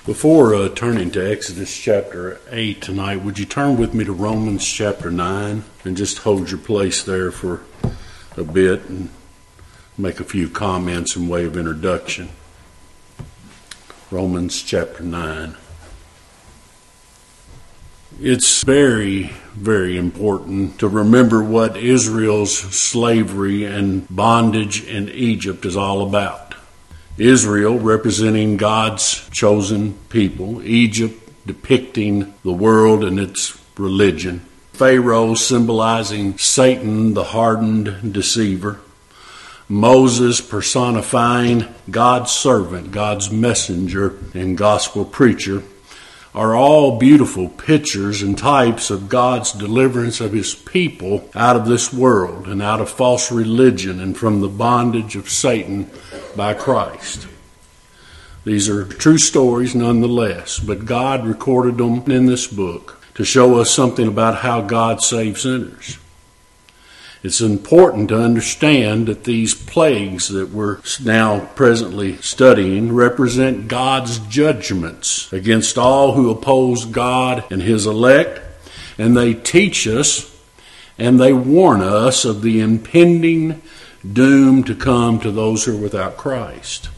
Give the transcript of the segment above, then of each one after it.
Before turning to Exodus chapter 8 tonight, would you turn with me to Romans chapter 9 and just hold your place there for a bit and make a few comments in way of introduction. Romans chapter 9. It's very, very important to remember what Israel's slavery and bondage in Egypt is all about. Israel representing God's chosen people, Egypt depicting the world and its religion, Pharaoh symbolizing Satan, the hardened deceiver, Moses personifying God's servant, God's messenger and gospel preacher, are all beautiful pictures and types of God's deliverance of his people out of this world and out of false religion and from the bondage of Satan by Christ. These are true stories nonetheless, but God recorded them in this book to show us something about how God saves sinners. It's important to understand that these plagues that we're now presently studying represent God's judgments against all who oppose God and his elect, and they teach us and they warn us of the impending doom to come to those who are without Christ.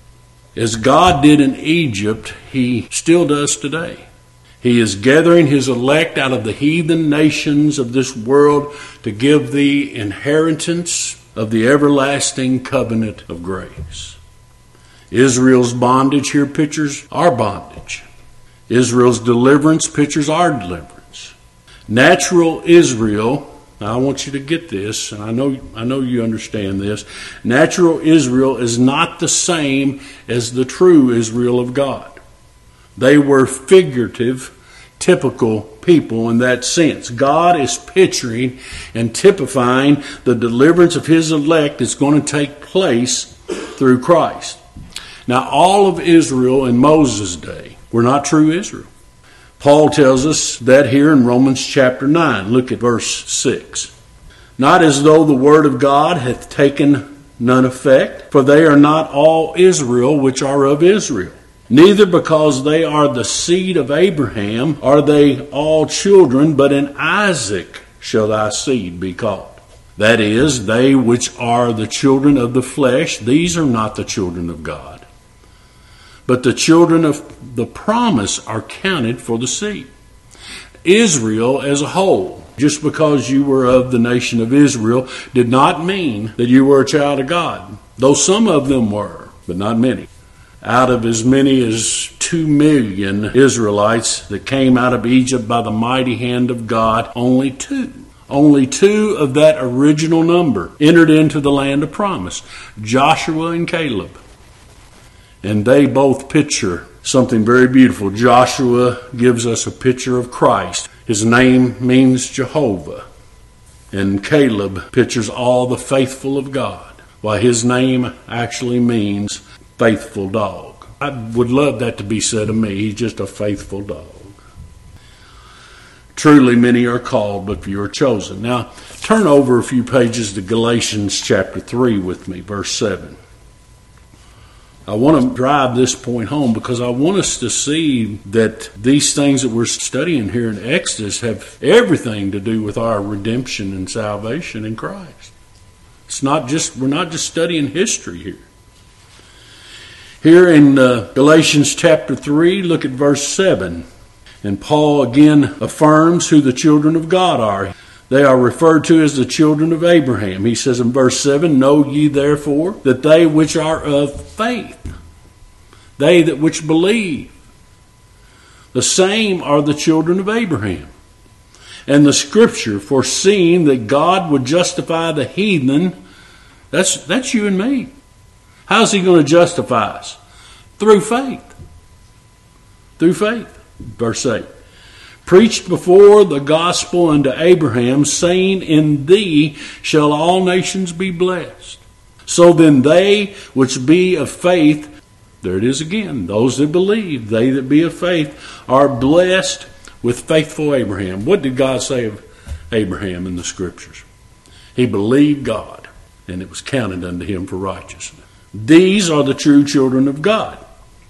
As God did in Egypt, he still does today. He is gathering his elect out of the heathen nations of this world to give the inheritance of the everlasting covenant of grace. Israel's bondage here pictures our bondage. Israel's deliverance pictures our deliverance. Natural Israel, now I want you to get this, and I know you understand this. Natural Israel is not the same as the true Israel of God. They were figurative, typical people in that sense. God is picturing and typifying the deliverance of his elect that's going to take place through Christ. Now, all of Israel in Moses' day were not true Israel. Paul tells us that here in Romans chapter 9. Look at verse 6. Not as though the word of God hath taken none effect, for they are not all Israel which are of Israel. Neither because they are the seed of Abraham are they all children, but in Isaac shall thy seed be called. That is, they which are the children of the flesh, these are not the children of God. But the children of the promise are counted for the seed. Israel as a whole, just because you were of the nation of Israel, did not mean that you were a child of God. Though some of them were, but not many. Out of as many as 2 million Israelites that came out of Egypt by the mighty hand of God, only two of that original number entered into the land of promise, Joshua and Caleb. And they both picture something very beautiful. Joshua gives us a picture of Christ. His name means Jehovah. And Caleb pictures all the faithful of God, while his name actually means faithful dog. I would love that to be said of me. He's just a faithful dog. Truly many are called, but few are chosen. Now, turn over a few pages to Galatians chapter 3 with me, verse 7. I want to drive this point home because I want us to see that these things that we're studying here in Exodus have everything to do with our redemption and salvation in Christ. We're not just studying history here. Here in Galatians chapter 3, look at verse 7. And Paul again affirms who the children of God are. They are referred to as the children of Abraham. He says in verse 7, Know ye therefore that they which are of faith, they that which believe, the same are the children of Abraham. And the scripture foreseeing that God would justify the heathen, that's you and me. How's he going to justify us? Through faith. Through faith. Verse 8. Preached before the gospel unto Abraham, saying, In thee shall all nations be blessed. So then they which be of faith, there it is again, those that believe, they that be of faith, are blessed with faithful Abraham. What did God say of Abraham in the scriptures? He believed God, and it was counted unto him for righteousness. These are the true children of God.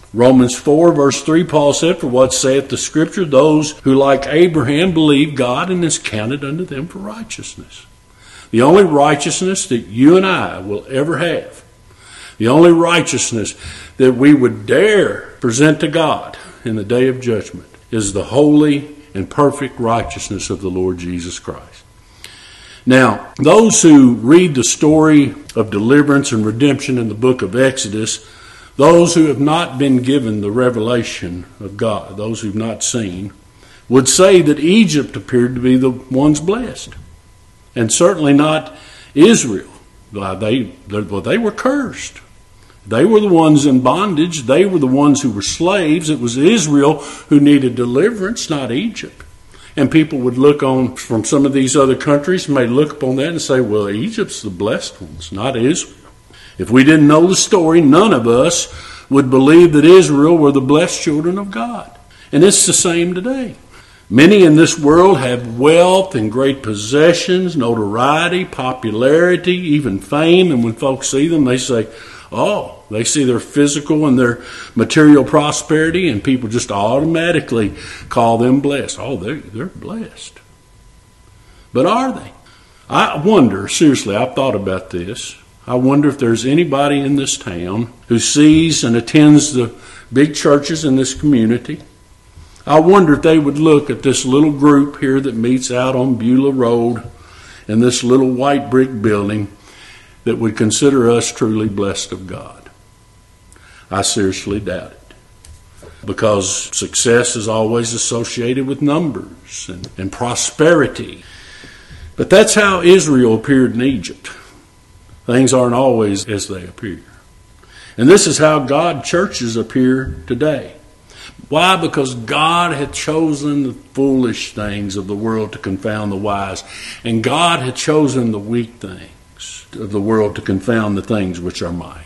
Romans 4 verse 3, Paul said, "For what saith the Scripture? Those who like Abraham believe God, and is counted unto them for righteousness." The only righteousness that you and I will ever have, the only righteousness that we would dare present to God in the day of judgment, is the holy and perfect righteousness of the Lord Jesus Christ. Now, those who read the story of deliverance and redemption in the book of Exodus, those who have not been given the revelation of God, those who have not seen, would say that Egypt appeared to be the ones blessed, and certainly not Israel. They were cursed. They were the ones in bondage. They were the ones who were slaves. It was Israel who needed deliverance, not Egypt. And people would look on from some of these other countries, may look upon that and say, well, Egypt's the blessed ones, not Israel. If we didn't know the story, none of us would believe that Israel were the blessed children of God. And it's the same today. Many in this world have wealth and great possessions, notoriety, popularity, even fame. And when folks see them, they say, oh, they see their physical and their material prosperity, and people just automatically call them blessed. Oh, they're blessed. But are they? I wonder, seriously, I've thought about this. I wonder if there's anybody in this town who sees and attends the big churches in this community. I wonder if they would look at this little group here that meets out on Beulah Road in this little white brick building that would consider us truly blessed of God. I seriously doubt it. Because success is always associated with numbers and prosperity. But that's how Israel appeared in Egypt. Things aren't always as they appear. And this is how God's churches appear today. Why? Because God had chosen the foolish things of the world to confound the wise. And God had chosen the weak things of the world to confound the things which are mighty.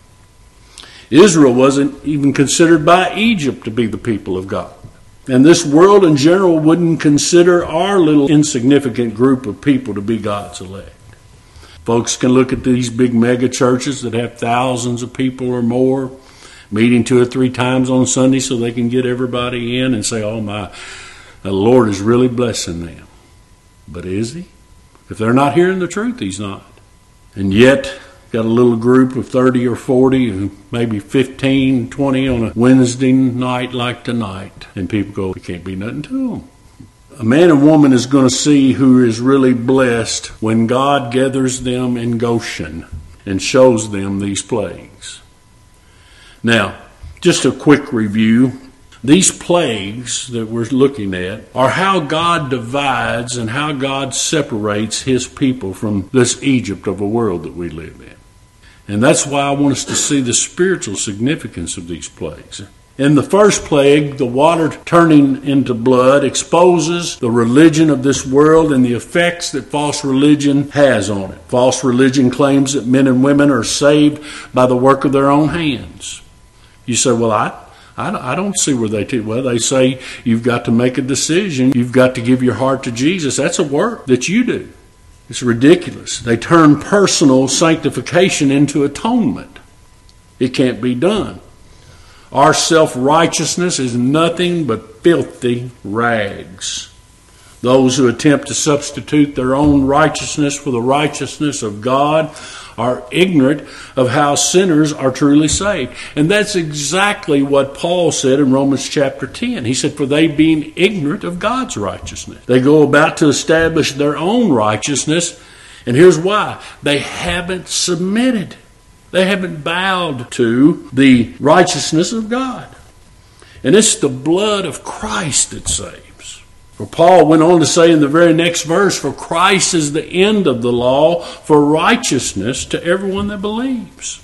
Israel wasn't even considered by Egypt to be the people of God. And this world in general wouldn't consider our little insignificant group of people to be God's elect. Folks can look at these big mega churches that have thousands of people or more, meeting 2 or 3 times on Sunday so they can get everybody in, and say, oh my, the Lord is really blessing them. But is He? If they're not hearing the truth, He's not. And yet, got a little group of 30 or 40, maybe 15, 20 on a Wednesday night like tonight, and people go, it can't be nothing to them. A man and woman is going to see who is really blessed when God gathers them in Goshen and shows them these plagues. Now, just a quick review. These plagues that we're looking at are how God divides and how God separates His people from this Egypt of a world that we live in. And that's why I want us to see the spiritual significance of these plagues. In the first plague, the water turning into blood exposes the religion of this world and the effects that false religion has on it. False religion claims that men and women are saved by the work of their own hands. You say, well, I don't see where they do. Well, they say you've got to make a decision. You've got to give your heart to Jesus. That's a work that you do. It's ridiculous. They turn personal sanctification into atonement. It can't be done. Our self-righteousness is nothing but filthy rags. Those who attempt to substitute their own righteousness for the righteousness of God are ignorant of how sinners are truly saved. And that's exactly what Paul said in Romans chapter 10. He said, for they being ignorant of God's righteousness. They go about to establish their own righteousness. And here's why. They haven't submitted. They haven't bowed to the righteousness of God. And it's the blood of Christ that saves. For Paul went on to say in the very next verse, for Christ is the end of the law for righteousness to everyone that believes.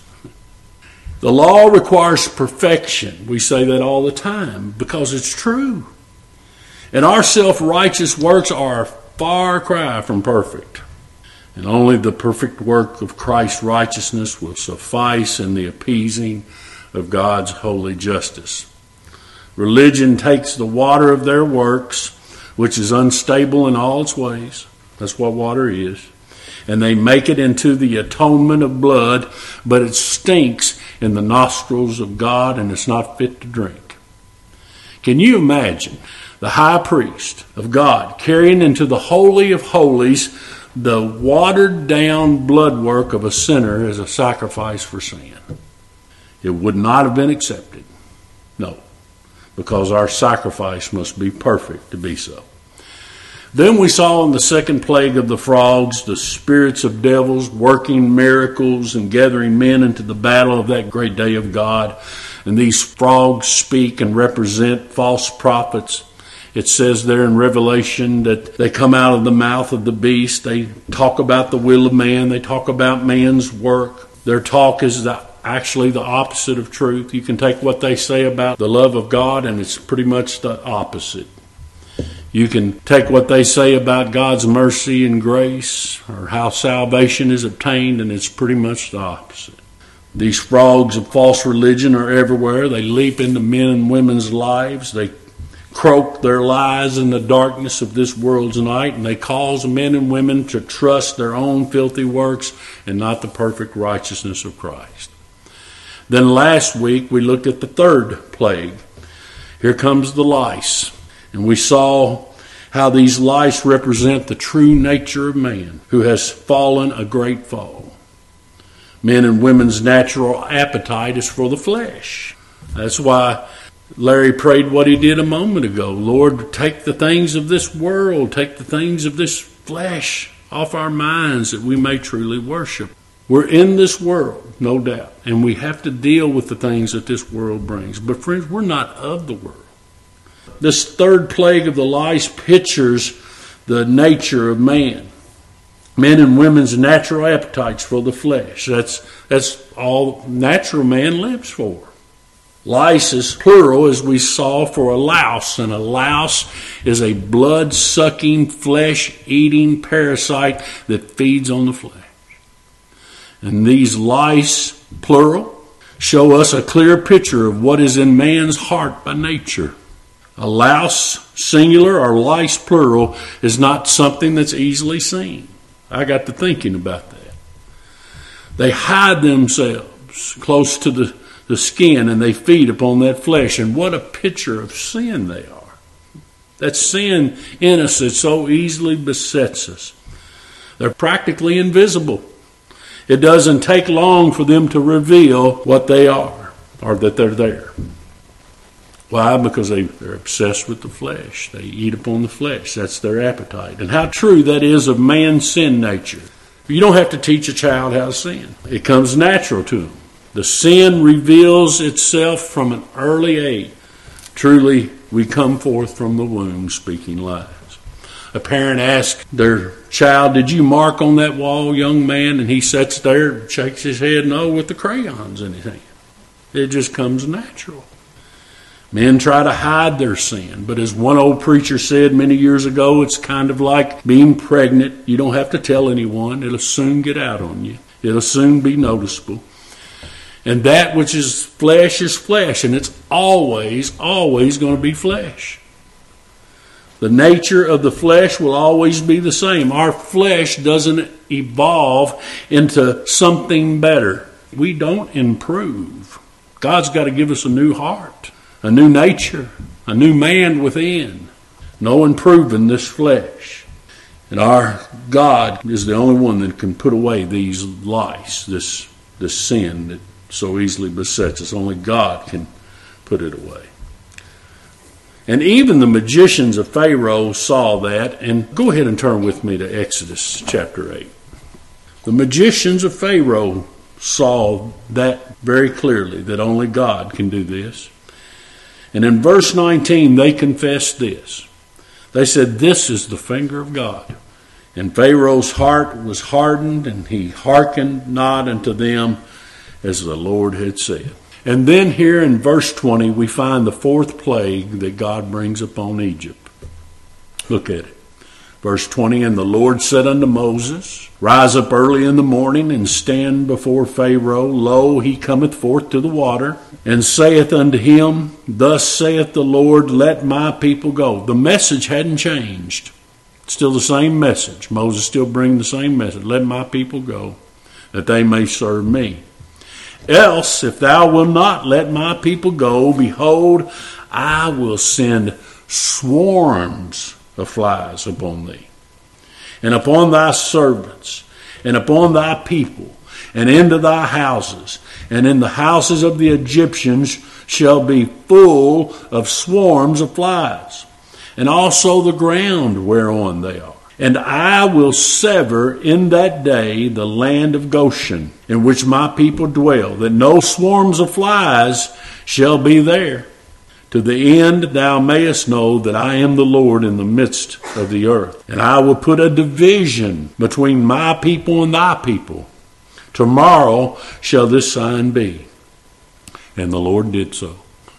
The law requires perfection. We say that all the time because it's true. And our self-righteous works are a far cry from perfect. And only the perfect work of Christ's righteousness will suffice in the appeasing of God's holy justice. Religion takes the water of their works, which is unstable in all its ways. That's what water is. And they make it into the atonement of blood, but it stinks in the nostrils of God, and it's not fit to drink. Can you imagine the high priest of God carrying into the Holy of Holies the watered down blood work of a sinner as a sacrifice for sin? It would not have been accepted. No, because our sacrifice must be perfect to be so. Then we saw in the second plague of the frogs the spirits of devils working miracles and gathering men into the battle of that great day of God. And these frogs speak and represent false prophets. It says there in Revelation that they come out of the mouth of the beast. They talk about the will of man. They talk about man's work. Their talk is actually the opposite of truth. You can take what they say about the love of God, and it's pretty much the opposite. You can take what they say about God's mercy and grace, or how salvation is obtained, and it's pretty much the opposite. These frogs of false religion are everywhere. They leap into men and women's lives. They croak their lies in the darkness of this world's night, and they cause men and women to trust their own filthy works and not the perfect righteousness of Christ. Then last week we looked at the third plague. Here comes the lice. And we saw how these lice represent the true nature of man who has fallen a great fall. Men and women's natural appetite is for the flesh. That's why Larry prayed what he did a moment ago. Lord, take the things of this world, take the things of this flesh off our minds that we may truly worship. We're in this world, no doubt, and we have to deal with the things that this world brings. But friends, we're not of the world. This third plague of the lice pictures the nature of man. Men and women's natural appetites for the flesh. That's all natural man lives for. Lice is plural, as we saw, for a louse, and a louse is a blood-sucking, flesh-eating parasite that feeds on the flesh. And these lice, plural, show us a clear picture of what is in man's heart by nature. A louse, singular, or lice, plural, is not something that's easily seen. I got to thinking about that. They hide themselves close to the skin, and they feed upon that flesh. And what a picture of sin they are. That sin in us that so easily besets us. They're practically invisible. It doesn't take long for them to reveal what they are, or that they're there. Why? Because they're obsessed with the flesh. They eat upon the flesh. That's their appetite. And how true that is of man's sin nature. You don't have to teach a child how to sin. It comes natural to them. The sin reveals itself from an early age. Truly, we come forth from the womb speaking lies. A parent asks their child, "Did you mark on that wall, young man?" And he sits there and shakes his head no with the crayons in his hand. It just comes natural. Men try to hide their sin, but as one old preacher said many years ago, it's kind of like being pregnant. You don't have to tell anyone. It'll soon get out on you. It'll soon be noticeable. And that which is flesh, and it's always going to be flesh. The nature of the flesh will always be the same. Our flesh doesn't evolve into something better. We don't improve. God's got to give us a new heart, a new nature, a new man within. No improving this flesh. And our God is the only one that can put away these lice, this sin that so easily besets us. Only God can put it away. And even the magicians of Pharaoh saw that. And go ahead and turn with me to Exodus chapter 8. The magicians of Pharaoh saw that very clearly, that only God can do this. And in verse 19, they confessed this. They said, "This is the finger of God." And Pharaoh's heart was hardened, and he hearkened not unto them as the Lord had said. And then here in verse 20, we find the fourth plague that God brings upon Egypt. Look at it. Verse 20, "And the Lord said unto Moses, Rise up early in the morning, and stand before Pharaoh. Lo, he cometh forth to the water, and saith unto him, Thus saith the Lord, Let my people go." The message hadn't changed. Still the same message. Moses still bring the same message. Let my people go, that they may serve me. Else, if thou wilt not let my people go, behold, I will send swarms of flies upon thee, and upon thy servants, and upon thy people, and into thy houses, and in the houses of the Egyptians shall be full of swarms of flies, and also the ground whereon they are. And I will sever in that day the land of Goshen, in which my people dwell, that no swarms of flies shall be there, to the end thou mayest know that I am the Lord in the midst of the earth. And I will put a division between my people and thy people. Tomorrow shall this sign be. And the Lord did so.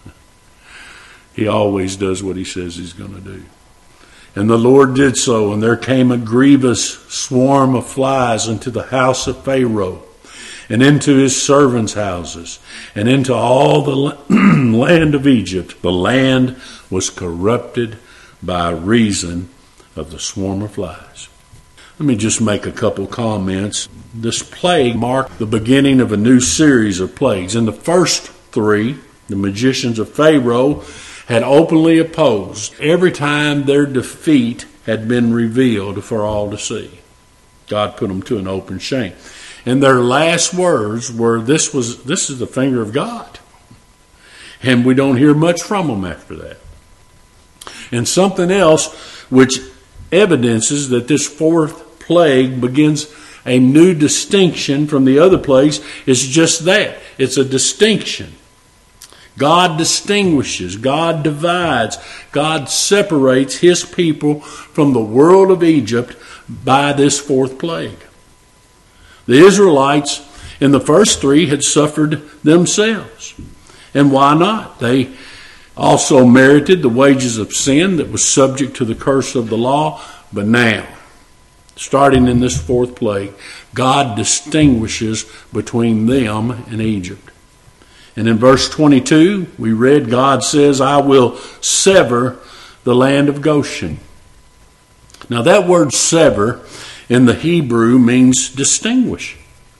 He always does what he says he's going to do. And the Lord did so, and there came a grievous swarm of flies into the house of Pharaoh, and into his servants' houses, and into all the land of Egypt. The land was corrupted by reason of the swarm of flies. Let me just make a couple comments. This plague marked the beginning of a new series of plagues. In the first three, the magicians of Pharaoh had openly opposed every time their defeat had been revealed for all to see. God put them to an open shame. And their last words were, this is the finger of God. And we don't hear much from them after that. And something else which evidences that this fourth plague begins a new distinction from the other plagues is just that. It's a distinction. God distinguishes, God divides, God separates his people from the world of Egypt by this fourth plague. The Israelites in the first three had suffered themselves. And why not? They also merited the wages of sin that was subject to the curse of the law. But now, starting in this fourth plague, God distinguishes between them and Egypt. And in verse 22, we read, God says, I will sever the land of Goshen. Now that word sever in the Hebrew means distinguish.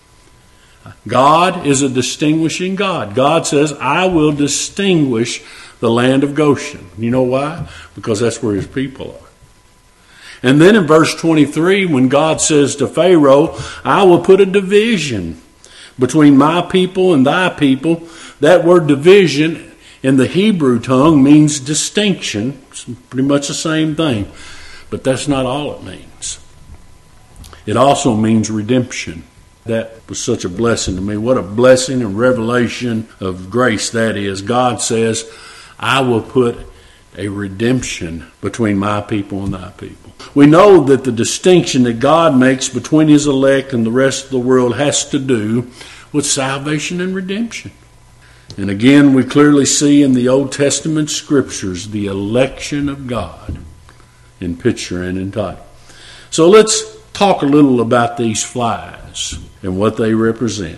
God is a distinguishing God. God says, I will distinguish the land of Goshen. You know why? Because that's where his people are. And then in verse 23, when God says to Pharaoh, I will put a division between my people and thy people. That word division in the Hebrew tongue means distinction. It's pretty much the same thing. But that's not all it means. It also means redemption. That was such a blessing to me. What a blessing and revelation of grace that is. God says, I will put a redemption between my people and thy people. We know that the distinction that God makes between his elect and the rest of the world has to do with salvation and redemption. And again, we clearly see in the Old Testament scriptures the election of God in picture and in title. So let's talk a little about these flies and what they represent.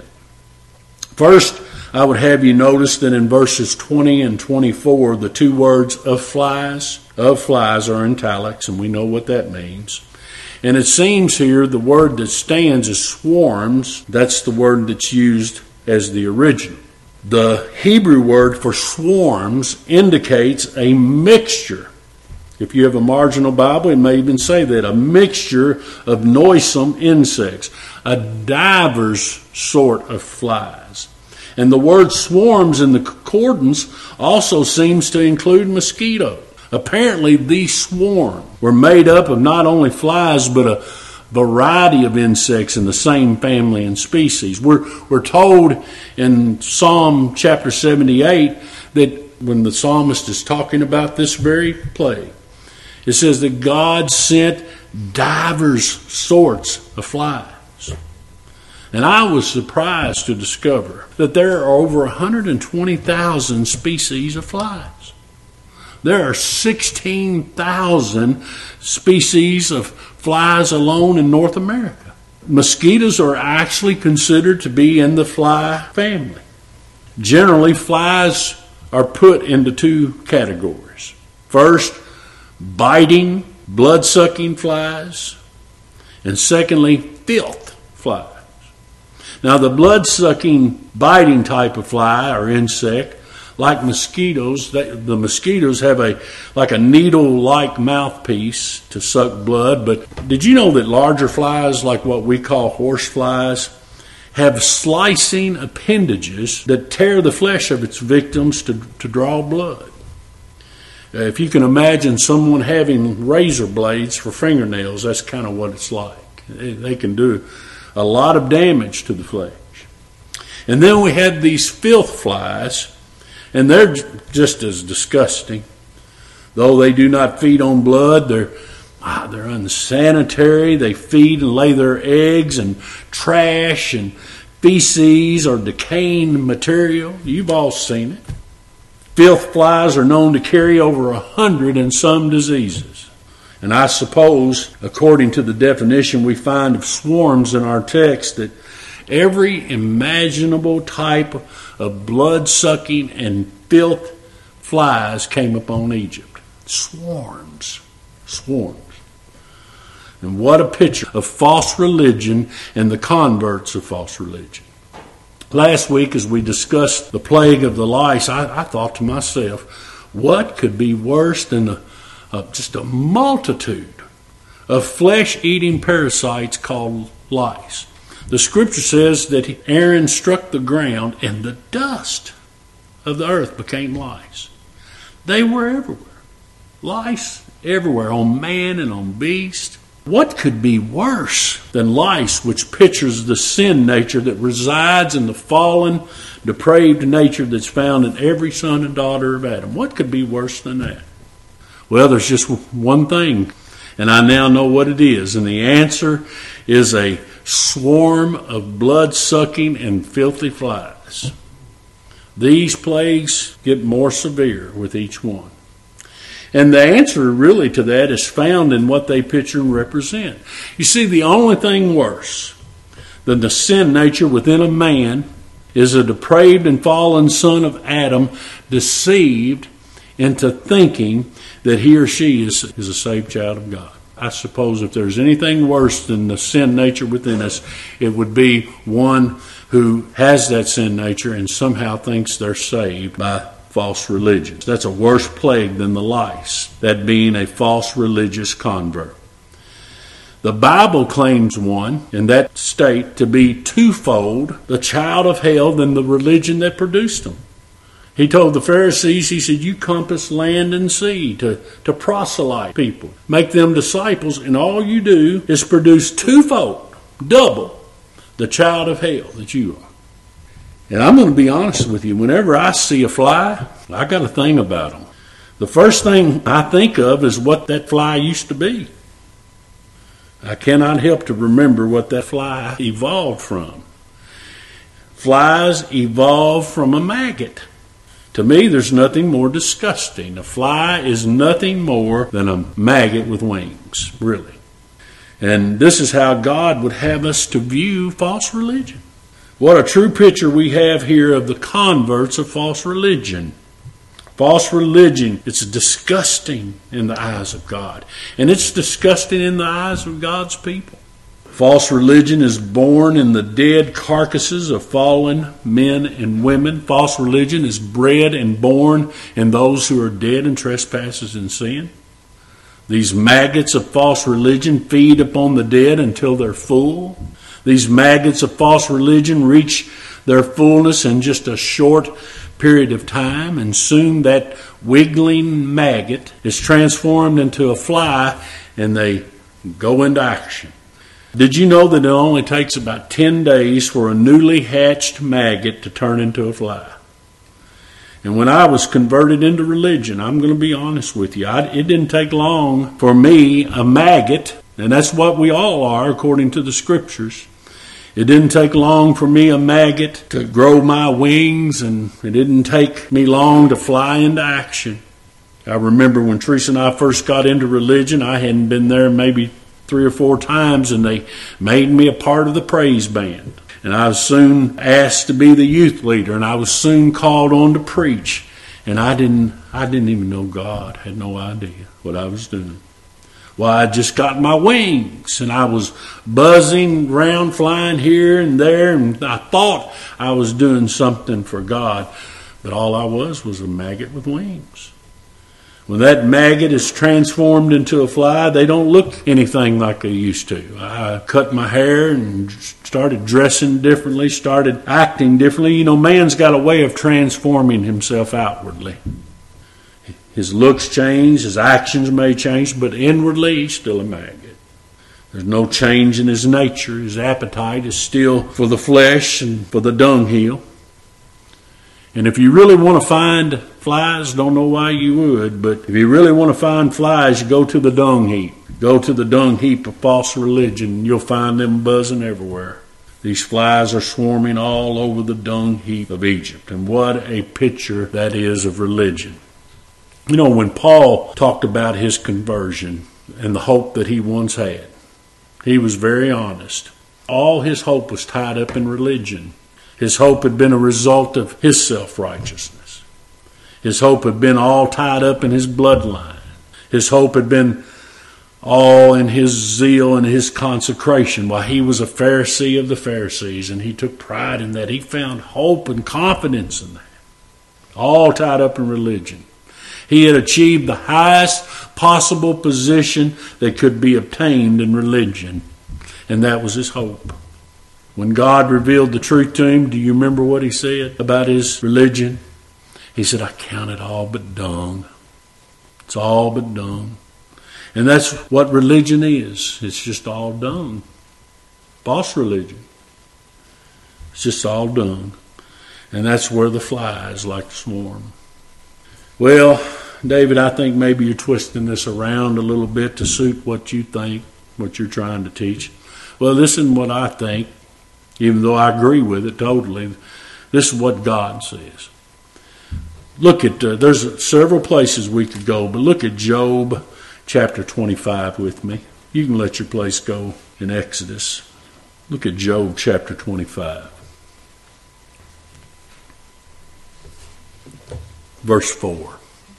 First, I would have you notice that in verses 20 and 24, the two words of flies are in italics, and we know what that means. And it seems here the word that stands is swarms. That's the word that's used as the original. The Hebrew word for swarms indicates a mixture. If you have a marginal Bible, it may even say that, a mixture of noisome insects, a divers sort of flies. And the word swarms in the concordance also seems to include mosquito. Apparently, these swarms were made up of not only flies, but a variety of insects in the same family and species. We're told in Psalm chapter 78 that when the psalmist is talking about this very plague, it says that God sent divers sorts of flies. And I was surprised to discover that there are over 120,000 species of flies. There are 16,000 species of flies alone in North America. Mosquitoes are actually considered to be in the fly family. Generally, flies are put into two categories. First, biting, blood-sucking flies. And secondly, filth flies. Now, the blood-sucking, biting type of fly or insect, like mosquitoes, the mosquitoes have a needle-like mouthpiece to suck blood. But did you know that larger flies, like what we call horse flies, have slicing appendages that tear the flesh of its victims to draw blood? If you can imagine someone having razor blades for fingernails, that's kind of what it's like. They can do a lot of damage to the flesh. And then we had these filth flies, and they're just as disgusting. Though they do not feed on blood, they're unsanitary. They feed and lay their eggs in trash and feces or decaying material. You've all seen it. Filth flies are known to carry over 100 and some diseases. And I suppose, according to the definition we find of swarms in our text, that every imaginable type of blood-sucking and filth flies came upon Egypt. Swarms. And what a picture of false religion and the converts of false religion. Last week, as we discussed the plague of the lice, I thought to myself, what could be worse than just a multitude of flesh-eating parasites called lice? The scripture says that Aaron struck the ground and the dust of the earth became lice. They were everywhere. Lice everywhere, on man and on beast. What could be worse than lice, which pictures the sin nature that resides in the fallen, depraved nature that's found in every son and daughter of Adam? What could be worse than that? Well, there's just one thing, and I now know what it is, and the answer is a swarm of blood-sucking and filthy flies. These plagues get more severe with each one. And the answer really to that is found in what they picture and represent. You see, the only thing worse than the sin nature within a man is a depraved and fallen son of Adam deceived into thinking that he or she is a saved child of God. I suppose if there's anything worse than the sin nature within us, it would be one who has that sin nature and somehow thinks they're saved by false religions. That's a worse plague than the lice, that being a false religious convert. The Bible claims one in that state to be twofold the child of hell than the religion that produced them. He told the Pharisees, he said, you compass land and sea to proselyte people, make them disciples, and all you do is produce twofold, double, the child of hell that you are. And I'm going to be honest with you, whenever I see a fly, I got a thing about them. The first thing I think of is what that fly used to be. I cannot help to remember what that fly evolved from. Flies evolved from a maggot. To me, there's nothing more disgusting. A fly is nothing more than a maggot with wings, really. And this is how God would have us to view false religion. What a true picture we have here of the converts of false religion. False religion, it's disgusting in the eyes of God. And it's disgusting in the eyes of God's people. False religion is born in the dead carcasses of fallen men and women. False religion is bred and born in those who are dead in trespasses and sin. These maggots of false religion feed upon the dead until they're full. These maggots of false religion reach their fullness in just a short period of time, and soon that wiggling maggot is transformed into a fly and they go into action. Did you know that it only takes about 10 days for a newly hatched maggot to turn into a fly? And when I was converted into religion, I'm going to be honest with you, it didn't take long for me, a maggot, and that's what we all are according to the scriptures. It didn't take long for me, a maggot, to grow my wings, and it didn't take me long to fly into action. I remember when Teresa and I first got into religion, I hadn't been there maybe 3 or 4 times, and they made me a part of the praise band. And I was soon asked to be the youth leader, and I was soon called on to preach. And I didn't even know God, had no idea what I was doing. Well, I just got my wings, and I was buzzing around, flying here and there, and I thought I was doing something for God, but all I was a maggot with wings. When that maggot is transformed into a fly, they don't look anything like they used to. I cut my hair and started dressing differently, started acting differently. You know, man's got a way of transforming himself outwardly. His looks change, his actions may change, but inwardly he's still a maggot. There's no change in his nature. His appetite is still for the flesh and for the dunghill. And if you really want to find flies, don't know why you would, but if you really want to find flies, you go to the dung heap. Go to the dung heap of false religion, and you'll find them buzzing everywhere. These flies are swarming all over the dung heap of Egypt. And what a picture that is of religion. You know, when Paul talked about his conversion and the hope that he once had, he was very honest. All his hope was tied up in religion. His hope had been a result of his self-righteousness. His hope had been all tied up in his bloodline. His hope had been all in his zeal and his consecration. While he was a Pharisee of the Pharisees, and he took pride in that. He found hope and confidence in that. All tied up in religion. He had achieved the highest possible position that could be obtained in religion, and that was his hope. When God revealed the truth to him, do you remember what he said about his religion? He said, I count it all but dung. It's all but dung. And that's what religion is. It's just all dung. False religion. It's just all dung. And that's where the flies like to swarm. Well, David, I think maybe you're twisting this around a little bit to suit what you think, what you're trying to teach. Well, listen what I think, even though I agree with it totally. This is what God says. Look at, there's several places we could go, but look at Job chapter 25 with me. You can let your place go in Exodus. Look at Job chapter 25. Verse 4.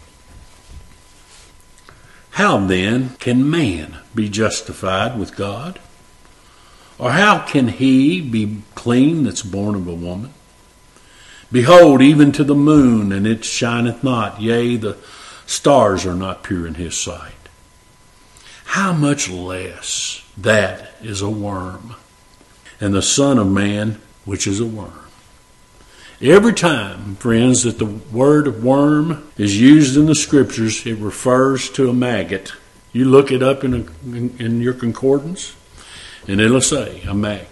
How then can man be justified with God? Or how can he be clean that's born of a woman? Behold, even to the moon, and it shineth not, yea, the stars are not pure in his sight. How much less that is a worm, and the Son of Man, which is a worm. Every time, friends, that the word worm is used in the Scriptures, it refers to a maggot. You look it up in your concordance, and it'll say a maggot,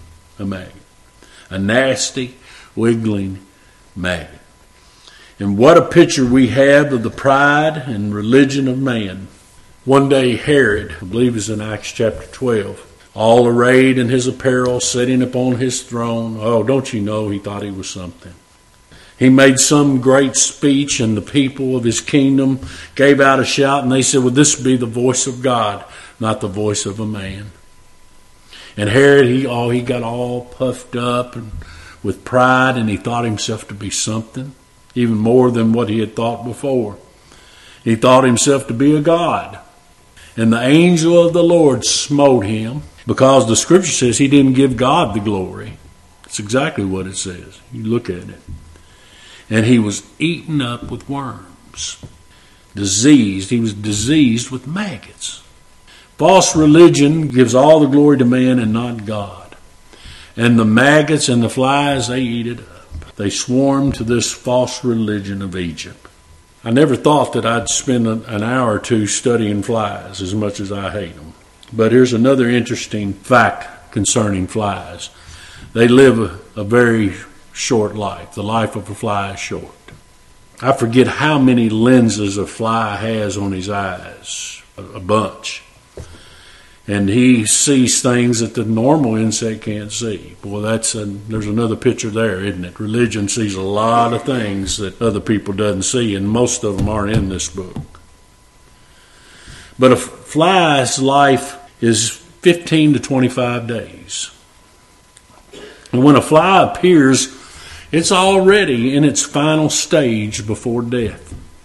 a nasty, wiggling maggot. And what a picture we have of the pride and religion of man. One day Herod, I believe it's in Acts chapter 12, all arrayed in his apparel, sitting upon his throne. Oh, don't you know he thought he was something. He made some great speech, and the people of his kingdom gave out a shout, and they said, well, this be the voice of God, not the voice of a man. And Herod, he got all puffed up and with pride, and he thought himself to be something, even more than what he had thought before. He thought himself to be a god. And the angel of the Lord smote him, because the Scripture says he didn't give God the glory. That's exactly what it says. You look at it. And he was eaten up with worms. Diseased. He was diseased with maggots. False religion gives all the glory to man and not God. And the maggots and the flies, they eat it up. They swarm to this false religion of Egypt. I never thought that I'd spend an hour or two studying flies as much as I hate them. But here's another interesting fact concerning flies. They live a very short life. The life of a fly is short. I forget how many lenses a fly has on his eyes. A bunch. And he sees things that the normal insect can't see. Boy, there's another picture there, isn't it? Religion sees a lot of things that other people doesn't see, and most of them aren't in this book. But a fly's life is 15 to 25 days. And when a fly appears, it's already in its final stage before death.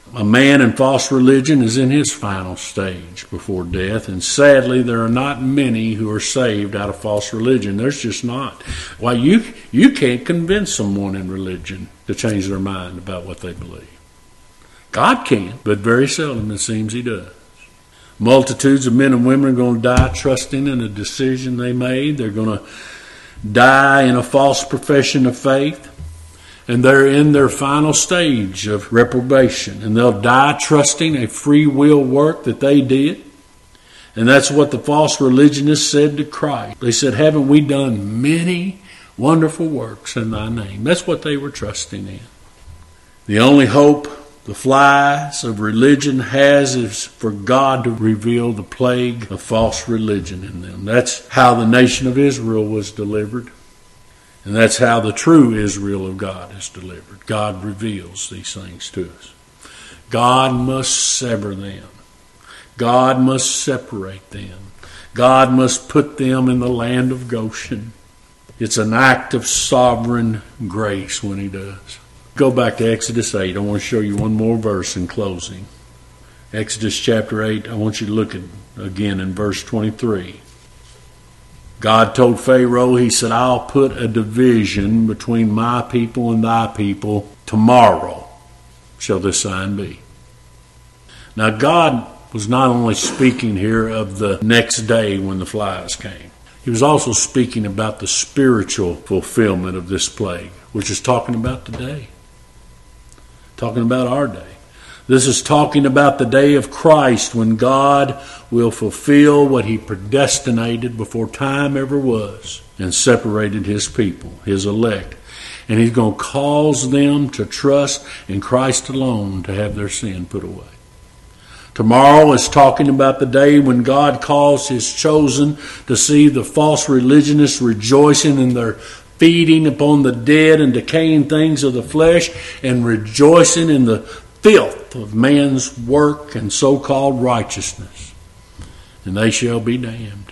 A man in false religion is in his final stage before death, and sadly there are not many who are saved out of false religion. There's just not. Why, you can't convince someone in religion to change their mind about what they believe. God can, but very seldom it seems he does. Multitudes of men and women are going to die trusting in a decision they made. They're going to die in a false profession of faith. And they're in their final stage of reprobation. And they'll die trusting a free will work that they did. And that's what the false religionists said to Christ. They said, haven't we done many wonderful works in thy name? That's what they were trusting in. The only hope the flies of religion has is for God to reveal the plague of false religion in them. That's how the nation of Israel was delivered. And that's how the true Israel of God is delivered. God reveals these things to us. God must sever them. God must separate them. God must put them in the land of Goshen. It's an act of sovereign grace when he does. Go back to Exodus 8. I want to show you one more verse in closing. Exodus chapter 8, I want you to look at again in verse 23. God told Pharaoh, he said, I'll put a division between my people and thy people. Tomorrow shall this sign be. Now God was not only speaking here of the next day when the flies came. He was also speaking about the spiritual fulfillment of this plague, which is talking about today. Talking about our day. This is talking about the day of Christ when God will fulfill what he predestinated before time ever was and separated his people, his elect. And he's going to cause them to trust in Christ alone to have their sin put away. Tomorrow is talking about the day when God calls his chosen to see the false religionists rejoicing in their feeding upon the dead and decaying things of the flesh and rejoicing in the filth of man's work and so-called righteousness, and they shall be damned.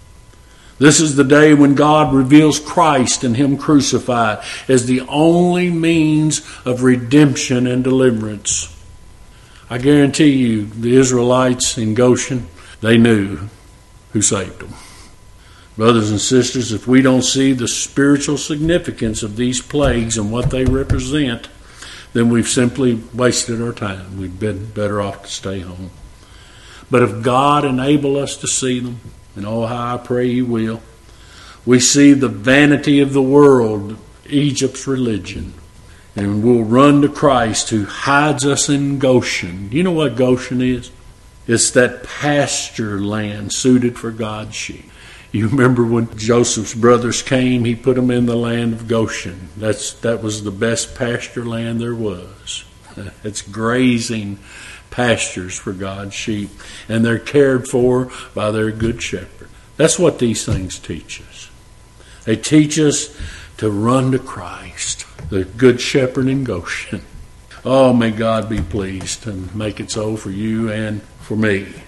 This is the day when God reveals Christ and him crucified as the only means of redemption and deliverance. I guarantee you, the Israelites in Goshen, they knew who saved them. Brothers and sisters, if we don't see the spiritual significance of these plagues and what they represent, then we've simply wasted our time. We've been better off to stay home. But if God enable us to see them, and oh, how I pray he will, we see the vanity of the world, Egypt's religion, and we'll run to Christ who hides us in Goshen. Do you know what Goshen is? It's that pasture land suited for God's sheep. You remember when Joseph's brothers came, he put them in the land of Goshen. That was the best pasture land there was. It's grazing pastures for God's sheep, and they're cared for by their good shepherd. That's what these things teach us. They teach us to run to Christ, the good shepherd in Goshen. Oh, may God be pleased and make it so for you and for me.